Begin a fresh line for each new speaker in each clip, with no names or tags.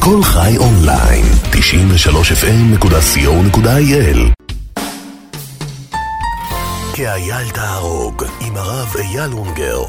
כל חי אונליין, 93fm.co.il. כאייל תהרוג, עם הרב אייל אונגר.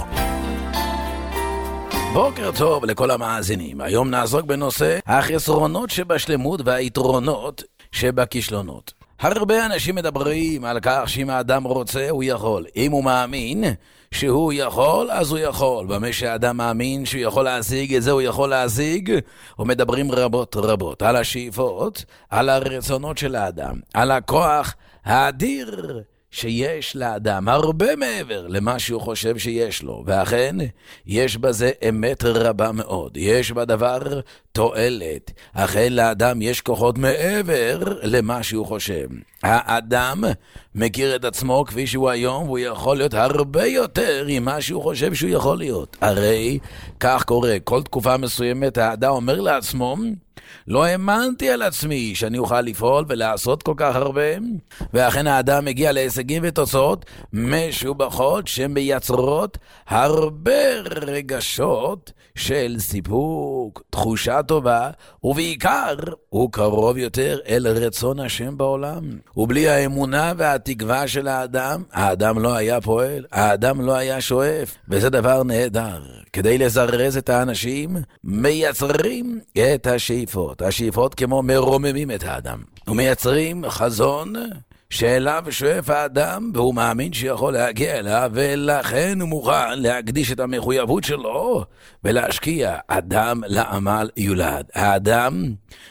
בוקר טוב לכל המאזינים. היום נעסוק בנושא החסרונות שבשלמות והיתרונות שבכישלונות. הרבה אנשים מדברים על כך שאם האדם רוצה הוא יכול. אם הוא מאמין שהוא יכול, אז הוא יכול. במה שהאדם מאמין שהוא יכול להשיג את זה, הוא יכול להשיג. ומדברים רבות על השאיפות, על הרצונות של האדם, על הכוח האדיר שיש לאדם, הרבה מעבר למה שהוא חושב שיש לו. ואכן, יש בזה אמת רבה מאוד. יש בדבר תועלת. אכן לאדם יש כוחות מעבר למה שהוא חושב. האדם מכיר את עצמו כפי שהוא היום, והוא יכול להיות הרבה יותר ממה שהוא חושב שהוא יכול להיות. הרי כך קורה. כל תקופה מסוימת האדם אומר לעצמו, לא האמנתי על עצמי שאני אוכל לפעול ולעשות כל כך הרבה. ואכן האדם מגיע להישגים ותוצאות משובחות שמייצרות הרבה רגשות של סיפוק, תחושה טובה, ובעיקר הוא קרוב יותר אל רצון השם בעולם. ובלי האמונה והתקווה של האדם לא היה פועל, האדם לא היה שואף, וזה דבר נהדר. כדי לזרז את האנשים מייצרים את השאיפות. השאיפות כמו מרוממים את האדם ומייצרים חזון שאליו שואף האדם, והוא מאמין שיכול להגיע אליו, ולכן הוא מוכן להקדיש את המחויבות שלו ולהשקיע. אדם לעמל יולד. האדם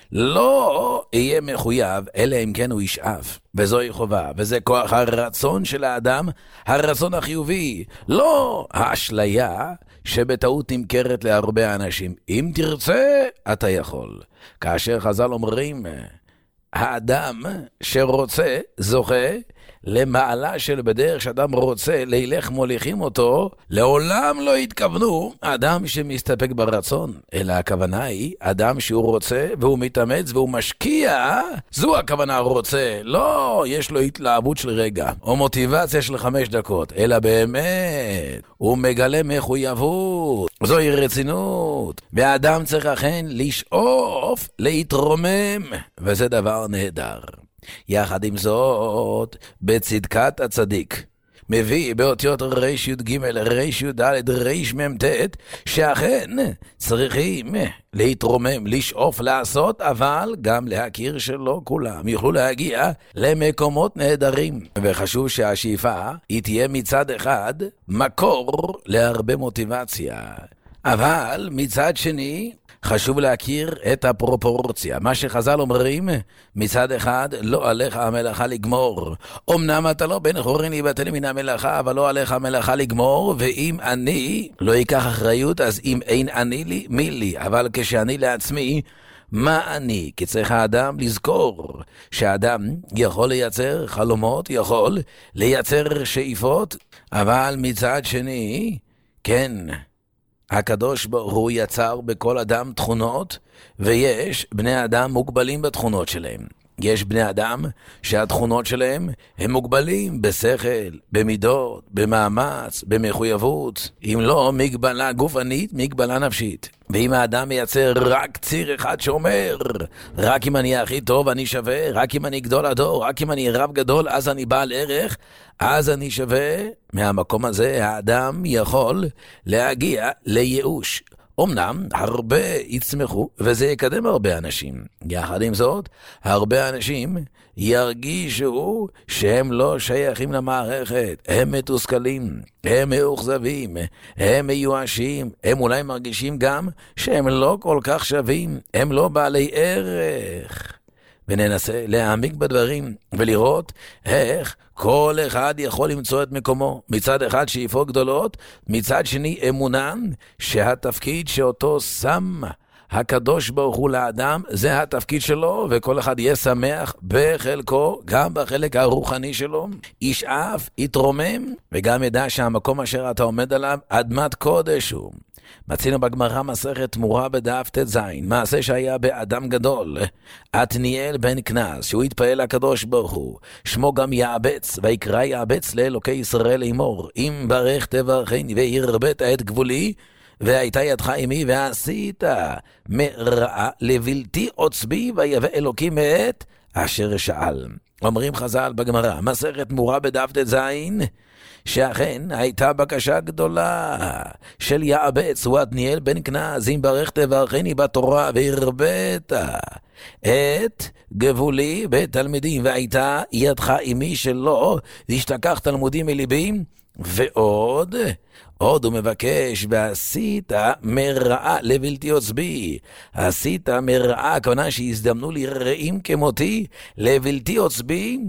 לא יהיה מחויב אלא אם כן הוא ישאף, וזוהי חובה, וזה כוח הרצון של האדם, הרצון החיובי, לא האשליה שבטעות נמכרת להרבה אנשים. אם תרצה אתה יכול. כאשר חז"ל אומרים, האדם שרוצה זוכה למעלה של בדרך שאדם רוצה לילך מוליכים אותו. לעולם לא התכוונו אדם שמסתפק ברצון, אלא הכוונה היא אדם שהוא רוצה והוא מתאמץ והוא משקיע. זו הכוונה רוצה, לא יש לו התלהבות של רגע או מוטיבציה של 5 דקות, אלא באמת הוא מגלה מחויבות, זוהי רצינות. והאדם צריך אכן לשאוף להתרומם, וזה דבר נהדר. יחד עם זאת, בצדקת הצדיק מביא באותיות רש י"ג, רש י"ד, רש מ"ט, שאכן צריכים להתרומם, לשאוף לעשות, אבל גם להכיר שלא כולם יוכלו להגיע למקומות נהדרים. וחשוב שהשאיפה היא תהיה מצד אחד מקור להרבה מוטיבציה, אבל מצד שני חשוב להכיר את הפרופורציה. מה שחז"ל אומרים, מצד אחד לא עליך המלאכה לגמור. אמנם אתה לא בן חורין להיבטל מן המלאכה, אבל לא עליך המלאכה לגמור. ואם אני לא אקח אחריות, אז אם אין אני לי, מי לי? אבל כשאני לעצמי, מה אני? כי צריך האדם לזכור שהאדם יכול לייצר חלומות, יכול לייצר שאיפות, אבל מצד שני, כן, הקדוש ברוך הוא יצר בכל אדם תכונות, ויש בני אדם מוגבלים בתכונות שלהם. יש בני אדם שהתכונות שלהם הם מוגבלים בשכל, במידות, במאמץ, במחויבות. אם לא, מגבלה גופנית, מגבלה נפשית. ואם האדם מייצר רק ציר אחד שאומר, רק אם אני הכי טוב אני שווה, רק אם אני גדול הדור, רק אם אני רב גדול אז אני בעל ערך, אז אני שווה, מהמקום הזה האדם יכול להגיע לייאוש. אמנם הרבה יצמחו וזה יקדם הרבה אנשים. יחד עם זאת, הרבה אנשים ירגישו שהם לא שייכים למערכת, הם מתוסכלים, הם מאוכזבים, הם מיואשים, הם אולי מרגישים גם שהם לא כל כך שווים, הם לא בעלי ערך. וננסה להעמיק בדברים ולראות איך כל אחד יכול למצוא את מקומו. מצד אחד שאיפות גדולות, מצד שני אמונה שהתפקיד שאותו שם הקדוש ברוך הוא לאדם, זה התפקיד שלו, וכל אחד יהיה שמח בחלקו, גם בחלק הרוחני שלו, ישאף, יתרומם, וגם ידע שהמקום אשר אתה עומד עליו, אדמת קודש הוא. מצינו בגמרא מסכת תמורה בדף ט"ז, מעשה שהיה באדם גדול, עתניאל בן כנז, שהוא התפעל לקדוש ברוך הוא, שמו גם יעבץ, ויקרא יעבץ לאלוקי ישראל לאמור, אם ברך תברכני והרבית את גבולי, והייתה ידך עמי ועשית מרעה לבלתי עוצבי ויבא אלוקים מאת אשר שאל. אומרים חז"ל בגמרא, מסכת מורה בדף ט"ז, שאכן הייתה בקשה גדולה של יעבץ ועתניאל בן כנז, אם ברך תברכני בתורה והרבית את גבולי בתלמידים, והייתה ידך עמי שלא תשתכח תלמודים מליבי, ועוד הוא מבקש, ועשית מרעה לבלתי עוצבי. עשית מרעה, הכוונה שהזדמנו לי רעים כמותי, לבלתי עוצבי,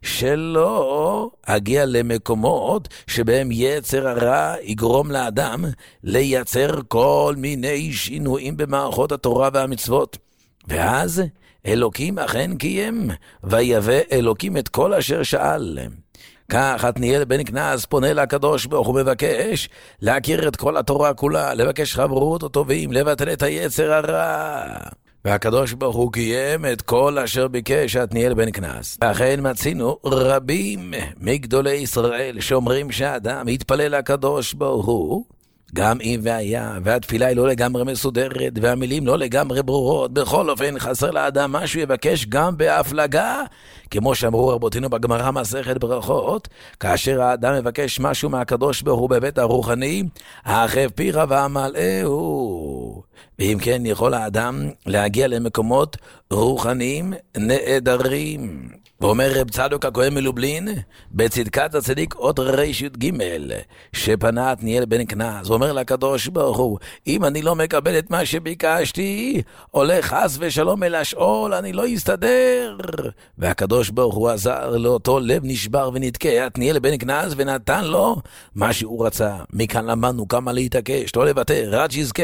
שלא אגיע למקומות שבהם יצר הרע יגרום לאדם לייצר כל מיני שינויים במערכות התורה והמצוות. ואז אלוקים אכן קיים, ויבא אלוקים את כל אשר שאל. כך עתניאל בן כנז פונה לקדוש ברוך הוא, מבקש להכיר את כל התורה כולה, לבקש חברות וטובים, לבטל את היצר הרע. והקדוש ברוך הוא קיים את כל אשר ביקש עתניאל בן כנז. לכן מצינו רבים מגדולי ישראל שאומרים שהאדם יתפלל לקדוש ברוך הוא, גם אם והיה, והתפילה היא לא לגמרי מסודרת, והמילים לא לגמרי ברורות, בכל אופן חסר לאדם משהו, יבקש גם בהפלגה, כמו שאמרו רבותינו בגמרא מסכת ברכות, כאשר האדם מבקש משהו מהקדוש ברוך הוא בבית הרוחני, הרחב פיך ואמלאהו. ואם כן, יכול האדם להגיע למקומות רוחניים נהדרים. ואומר רב צדוק הכהן מלובלין, בצדקת הצדיק עוד ר"ג, שפנה עתניאל בן כנז, ואומר לקדוש ברוך הוא, אם אני לא מקבל את מה שביקשתי, הולך חס ושלום אל השאול, אני לא אסתדר. והקדוש ברוך הוא עזר לאותו לב נשבר ונתקה עתניאל בן כנז, ונתן לו מה שהוא רצה. מכאן למדנו כמה להתעקש, לא לוותר, עד שיזכה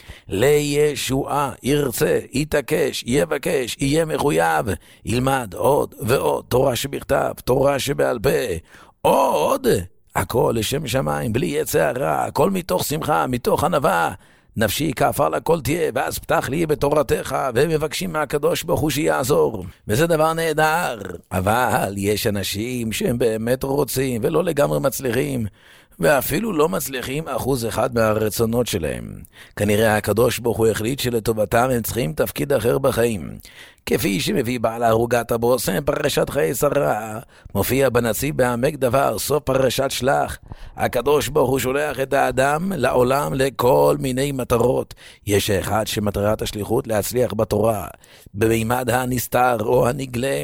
לישועה, ירצה, יתעקש, יבקש, יהיה מחויב, ילמד עוד ועוד. תורה שבכתב, תורה שבעל פה, עוד, הכל לשם שמיים, בלי יצר הרע, הכל מתוך שמחה, מתוך ענווה, נפשי כעפר לכל תהיה, ואז פתח לי בתורתך, והם מבקשים מהקדוש ברוך הוא שיעזור, וזה דבר נהדר. אבל יש אנשים שהם באמת רוצים ולא לגמרי מצליחים, ואפילו לא מצליחים 1% מהרצונות שלהם. כנראה הקדוש ברוך הוא החליט שלטובתם הם צריכים תפקיד אחר בחיים. כפי שמביא בעל הרוגת הבושם פרשת חיי שרה, מופיע בנציב בעמק דבר, סוף פרשת שלח. הקדוש ברוך הוא שולח את האדם לעולם לכל מיני מטרות. יש אחד שמטרת השליחות להצליח בתורה, במימד הנסתר או הנגלה.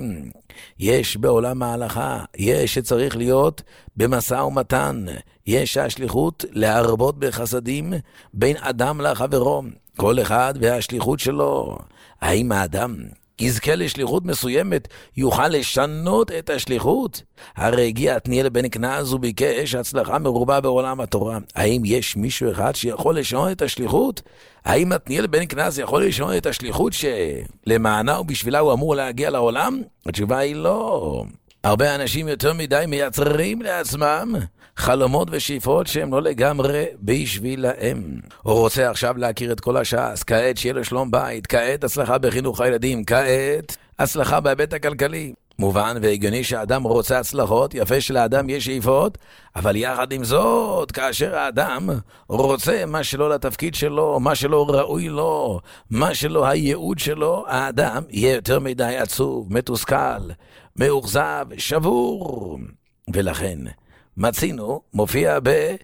יש בעולם ההלכה, יש שצריך להיות במשא ומתן, יש השליחות להרבות בחסדים בין אדם לחברו, כל אחד והשליחות שלו. האם האדם יזכה לשליחות מסוימת, יוכל לשנות את השליחות? הרי הגיע עתניאל בן כנז וביקש הצלחה מרובה בעולם התורה. האם יש מישהו אחד שיכול לשנות את השליחות? האם עתניאל בן כנז יכול לשנות את השליחות שלמענה ובשבילה הוא אמור להגיע לעולם? התשובה היא לא. הרבה אנשים יותר מדי מייצרים לעצמם חלומות ושאיפות שהם לא לגמרי בשבילהם. הוא רוצה עכשיו להכיר את כל הש"ס, כעת שיהיה לו שלום בית, כעת הצלחה בחינוך הילדים, כעת הצלחה בהיבט הכלכלי. מובן והגיוני שהאדם רוצה הצלחות, יפה שלאדם יש שאיפות, אבל יחד עם זאת, כאשר האדם רוצה מה שלא לתפקיד שלו, מה שלא ראוי לו, מה שלא הייעוד שלו, האדם יהיה יותר מדי עצוב, מתוסכל, מאוכזב, שבור. ולכן מצינו, מופיע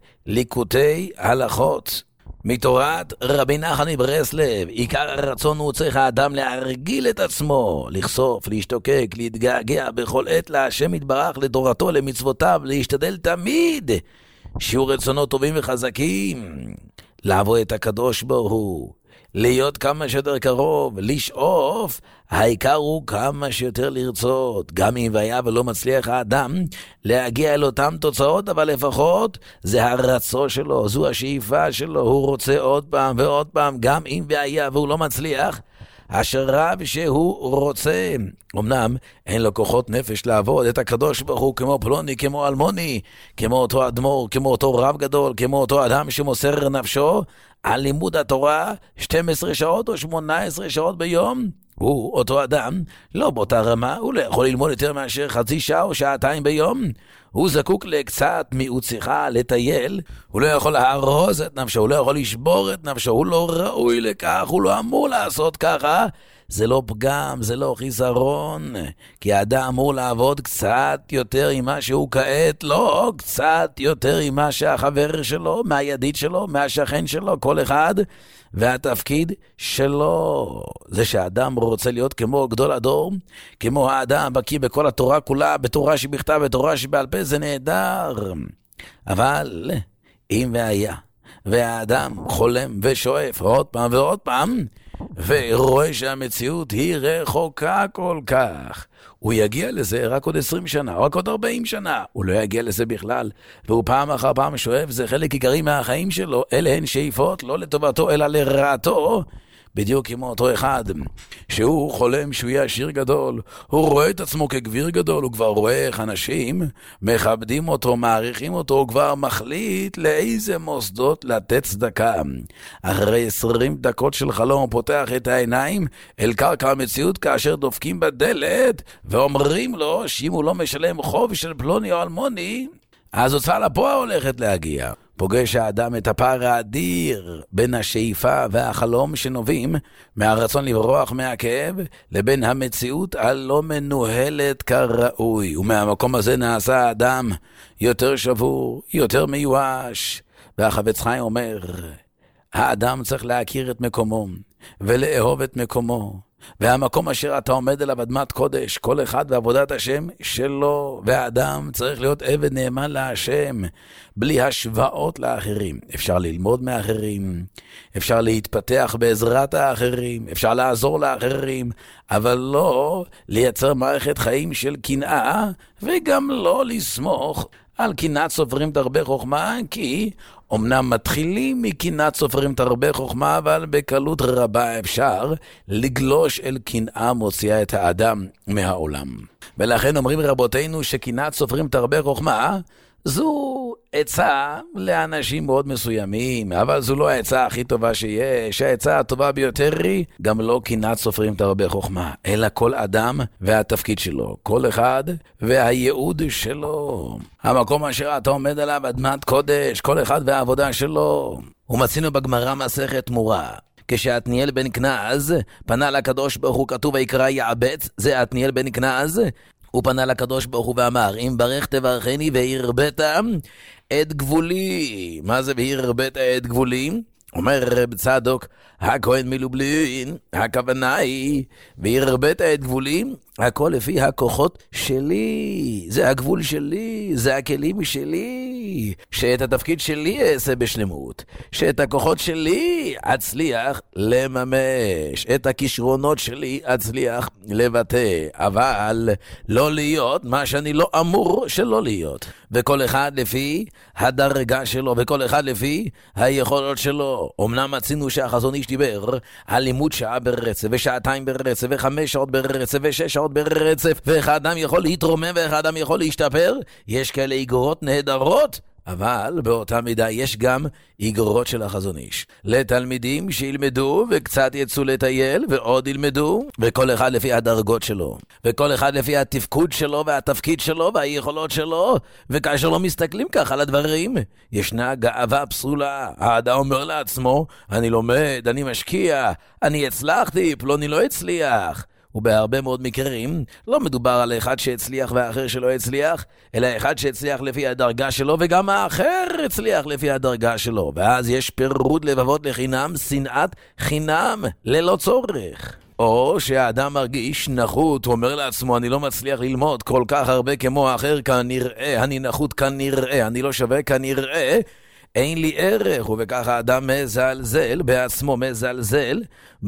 בליקוטי הלכות, מתורת רבי נחמן מברסלב, עיקר הרצון הוא צריך האדם להרגיל את עצמו, לחשוף, להשתוקק, להתגעגע בכל עת להשם יתברך, לתורתו, למצוותיו, להשתדל תמיד שיהיו רצונות טובים וחזקים, לעבוד את הקדוש ברוך הוא, להיות כמה שיותר קרוב, לשאוף, העיקר הוא כמה שיותר לרצות, גם אם והיה ולא מצליח האדם להגיע אל אותם תוצאות, אבל לפחות זה הרצון שלו, זו השאיפה שלו, הוא רוצה עוד פעם ועוד פעם, גם אם והיה והוא לא מצליח, אשר רב שהוא רוצה. אמנם אין לו כוחות נפש לעבוד את הקדוש ברוך הוא כמו פלוני, כמו אלמוני, כמו אותו אדמו"ר, כמו אותו רב גדול, כמו אותו אדם שמוסר נפשו על לימוד התורה 12 שעות או 18 שעות ביום, הוא, אותו אדם, לא באותה רמה, הוא לא יכול ללמוד יותר מאשר חצי שעה או שעתיים ביום. הוא זקוק לקצת מיעוט שיחה, לטייל, הוא לא יכול להרוס את נפשו, הוא לא יכול לשבור את נפשו, הוא לא ראוי לכך, הוא לא אמור לעשות ככה. זה לא פגם, זה לא חיסרון, כי האדם אמור לעבוד קצת יותר ממה שהוא כעת, לא, קצת יותר ממה שהחבר שלו, מהידיד שלו, מהשכן שלו, כל אחד, והתפקיד שלו. זה שהאדם רוצה להיות כמו גדול הדור, כמו האדם בקיא בכל התורה כולה, בתורה שבכתב, בתורה שבעל פה, זה נהדר. אבל אם והיה, והאדם חולם ושואף עוד פעם ועוד פעם, ורואה שהמציאות היא רחוקה כל כך, הוא יגיע לזה רק עוד 20 שנה, רק עוד 40 שנה, הוא לא יגיע לזה בכלל, והוא פעם אחר פעם שואף, זה חלק עיקרי מהחיים שלו, אלה הן שאיפות, לא לטובתו אלא לרעתו, בדיוק כמו אותו אחד, שהוא חולם שהוא יהיה עשיר גדול, הוא רואה את עצמו כגביר גדול, הוא כבר רואה איך אנשים מכבדים אותו, מעריכים אותו, הוא כבר מחליט לאיזה מוסדות לתת צדקה. אחרי 20 דקות של חלום הוא פותח את העיניים אל קרקע המציאות כאשר דופקים בדלת ואומרים לו שאם הוא לא משלם חוב של פלוני או אלמוני, אז הוצאה לפועל הולכת להגיע. פוגש האדם את הפער האדיר בין השאיפה והחלום שנובעים מהרצון לברוח מהכאב לבין המציאות הלא מנוהלת כראוי. ומהמקום הזה נעשה האדם יותר שבור, יותר מיואש. והחפץ חיים אומר, האדם צריך להכיר את מקומו ולאהוב את מקומו. והמקום אשר אתה עומד אליו אדמת קודש, כל אחד ועבודת השם שלו, והאדם צריך להיות עבד נאמן להשם, בלי השוואות לאחרים. אפשר ללמוד מאחרים, אפשר להתפתח בעזרת האחרים, אפשר לעזור לאחרים, אבל לא לייצר מערכת חיים של קנאה, וגם לא לסמוך על קנאת סופרים תרבה חוכמה, כי אמנם מתחילים מקנאת סופרים תרבה חוכמה, אבל בקלות רבה אפשר לגלוש אל קנאה מוציאה את האדם מהעולם. ולכן אומרים רבותינו שקנאת סופרים תרבה חוכמה, זו עצה לאנשים מאוד מסוימים, אבל זו לא העצה הכי טובה שיש. העצה הטובה ביותר היא גם לא קנאת סופרים תרבה חוכמה, אלא כל אדם והתפקיד שלו, כל אחד והייעוד שלו. המקום אשר אתה עומד עליו אדמת קודש, כל אחד והעבודה שלו. ומצינו בגמרא מסכת תמורה, כשעתניאל בן כנז פנה לקדוש ברוך הוא, כתוב ויקרא יעבץ, זה עתניאל בן כנז, הוא פנה לקדוש ברוך הוא ואמר, אם ברך תברכני והרבית את גבולי. מה זה והרבית את גבולי? אומר רב צדוק הכהן מלובלין, הכוונה היא והרבית את גבולי, הכל לפי הכוחות שלי, זה הגבול שלי, זה הכלים שלי, שאת התפקיד שלי אעשה בשלמות, שאת הכוחות שלי אצליח לממש, את הכישרונות שלי אצליח לבטא, אבל לא להיות מה שאני לא אמור שלא להיות. וכל אחד לפי הדרגה שלו, וכל אחד לפי היכולות שלו. אמנם מצינו שהחזון איש דיבר על לימוד שעה ברצף, ושעתיים ברצף, ו5 שעות ברצף, ו6 שעות ברצף, ואיך האדם יכול להתרומם, ואיך האדם יכול להשתפר. יש כאלה איגרות נהדרות, אבל באותה מידה יש גם איגרות של החזון איש. לתלמידים שילמדו וקצת יצאו לטייל ועוד ילמדו, וכל אחד לפי הדרגות שלו, וכל אחד לפי התפקוד שלו והתפקיד שלו והיכולות שלו. וכאשר לא מסתכלים כך על הדברים, ישנה גאווה פסולה. האדם אומר לעצמו, אני לומד, אני משקיע, אני הצלחתי, פלוני לא הצליח. ובהרבה מאוד מקרים לא מדובר על אחד שהצליח והאחר שלא הצליח, אלא אחד שהצליח לפי הדרגה שלו וגם האחר הצליח לפי הדרגה שלו. ואז יש פירוד לבבות לחינם, שנאת חינם ללא צורך. או שהאדם מרגיש נחות, הוא אומר לעצמו, אני לא מצליח ללמוד כל כך הרבה כמו האחר כנראה, אני נחות כנראה, אני לא שווה כנראה, אין לי ערך. ובכך האדם מזלזל בעצמו, מזלזל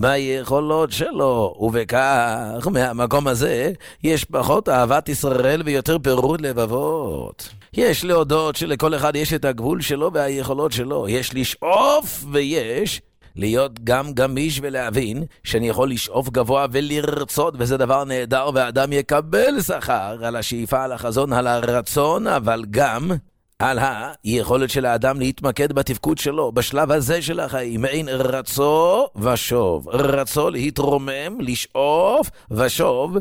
ביכולות שלו, ובכך מהמקום הזה יש פחות אהבת ישראל ויותר פירוד לבבות. יש להודות שלכל אחד יש את הגבול שלו והיכולות שלו, יש לשאוף ויש להיות גם גמיש ולהבין שאני יכול לשאוף גבוה ולרצות, וזה דבר נהדר, והאדם יקבל שכר על השאיפה, על החזון, על הרצון, אבל גם על היכולת של האדם להתמקד בתפקוד שלו, בשלב הזה של החיים, מעין רצו ושוב, רצו להתרומם, לשאוף ושוב,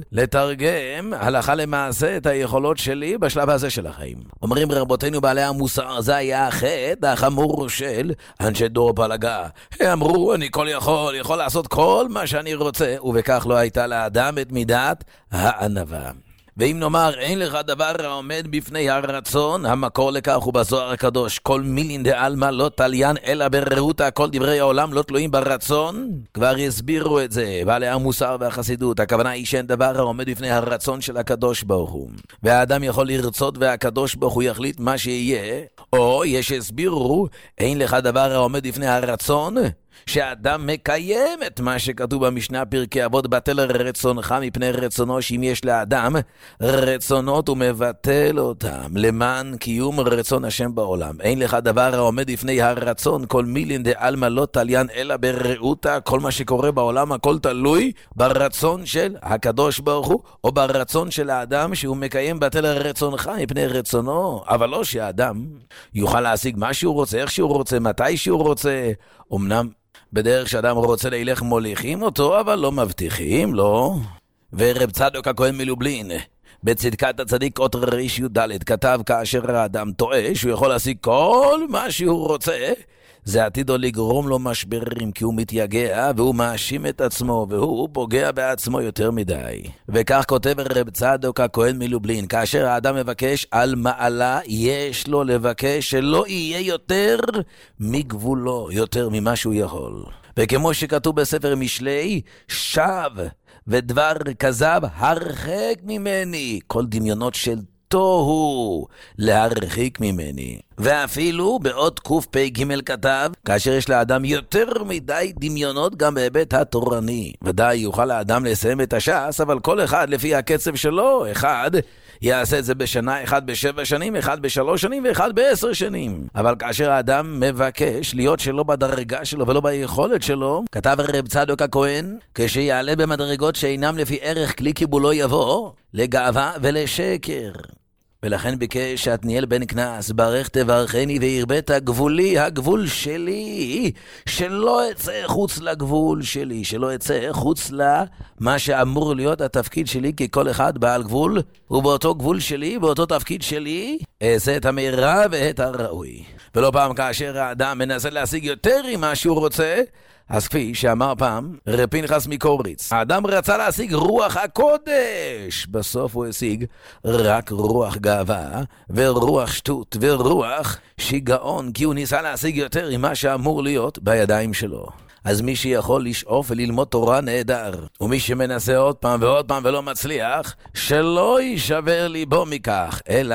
לתרגם הלכה למעשה את היכולות שלי בשלב הזה של החיים. אומרים רבותינו בעלי המוסר, זה היה החטא החמור של אנשי דור פלגה. הם אמרו, אני כל יכול לעשות כל מה שאני רוצה, ובכך לא הייתה לאדם את מידת הענווה. ואם נאמר, אין לך דבר העומד בפני הרצון, המקור לכך הוא בזוהר הקדוש. כל מילין דעלמא לא תליין אלא ברעותה, כל דברי העולם לא תלויים ברצון. כבר יסבירו את זה בעלי המוסר והחסידות. הכוונה היא שאין דבר העומד בפני הרצון של הקדוש ברוך הוא. והאדם יכול לרצות והקדוש ברוך הוא יחליט מה שיהיה, או יש הסבירו, אין לך דבר העומד בפני הרצון, שהאדם מקיים את מה שכתוב במשנה פרקי אבות, בטל רצונך מפני רצונו, שאם יש לאדם רצונות הוא מבטל אותם למען קיום רצון השם בעולם. אין לך דבר העומד לפני הרצון, כל מילין דעלמא לא תליין אלא ברעותה, כל מה שקורה בעולם הכל תלוי ברצון של הקדוש ברוך הוא, או ברצון של האדם שהוא מקיים בטל רצונך מפני רצונו. אבל לא שהאדם יוכל להשיג מה שהוא רוצה, איך שהוא רוצה, מתי שהוא רוצה. אמנם בדרך שאדם רוצה להילך מוליכים אותו, אבל לא מבטיחים, לא. ורב צדוק הכהן מלובלין, בצדקת הצדיק אות ריש י"ד, כתב כאשר האדם טועה שהוא יכול להשיג כל מה שהוא רוצה, זה עתידו לגרום לו משברים, כי הוא מתייגע והוא מאשים את עצמו והוא פוגע בעצמו יותר מדי. וכך כותב רב צדוק הכהן מלובלין, כאשר האדם מבקש על מעלה, יש לו לבקש שלא יהיה יותר מגבולו, יותר ממה שהוא יכול. וכמו שכתוב בספר משלי, שב ודבר כזב הרחק ממני, כל דמיונות של תוהו להרחיק ממני. ואפילו באות קפ"ג כתב, כאשר יש לאדם יותר מדי דמיונות גם בהיבט התורני, ודאי יוכל האדם לסיים את הש"ס, אבל כל אחד לפי הקצב שלו, אחד יעשה את זה בשנה, אחד ב7 שנים, אחד ב3 שנים ואחד ב10 שנים. אבל כאשר האדם מבקש להיות שלא בדרגה שלו ולא ביכולת שלו, כתב רב צדוק הכהן, כשיעלה במדרגות שאינם לפי ערך כלי קיבולו יבוא לגאווה ולשקר. ולכן ביקש שעתניאל בן כנס, ברך תברכני והרבית גבולי, הגבול שלי, שלא אצא חוץ לגבול שלי, שלא אצא חוץ למה שאמור להיות התפקיד שלי, כי כל אחד בעל גבול, ובאותו גבול שלי, באותו תפקיד שלי, אעשה את המרב ואת הראוי. ולא פעם כאשר האדם מנסה להשיג יותר ממה שהוא רוצה, אז כפי שאמר פעם רב פנחס מקוריץ, האדם רצה להשיג רוח הקודש, בסוף הוא השיג רק רוח גאווה ורוח שטות ורוח שיגעון, כי הוא ניסה להשיג יותר ממה שאמור להיות בידיים שלו. אז מי שיכול לשאוף וללמוד תורה נהדר, ומי שמנסה עוד פעם ועוד פעם ולא מצליח, שלא יישבר ליבו מכך, אלא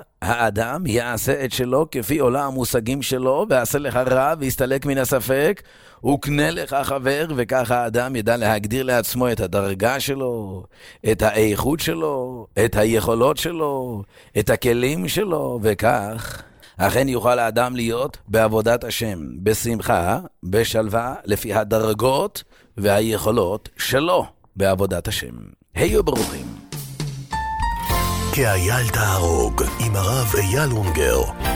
האדם יעשה את שלו כפי עולה המושגים שלו, ועשה לך רע ויסתלק מן הספק, וקנה לך חבר, וכך האדם ידע להגדיר לעצמו את הדרגה שלו, את האיכות שלו, את היכולות שלו, את הכלים שלו, וכך אכן יוכל האדם להיות בעבודת השם, בשמחה, בשלווה, לפי הדרגות והיכולות שלו בעבודת השם. היו ברוכים.
כאייל תהרוג עם הרב אייל אונגר.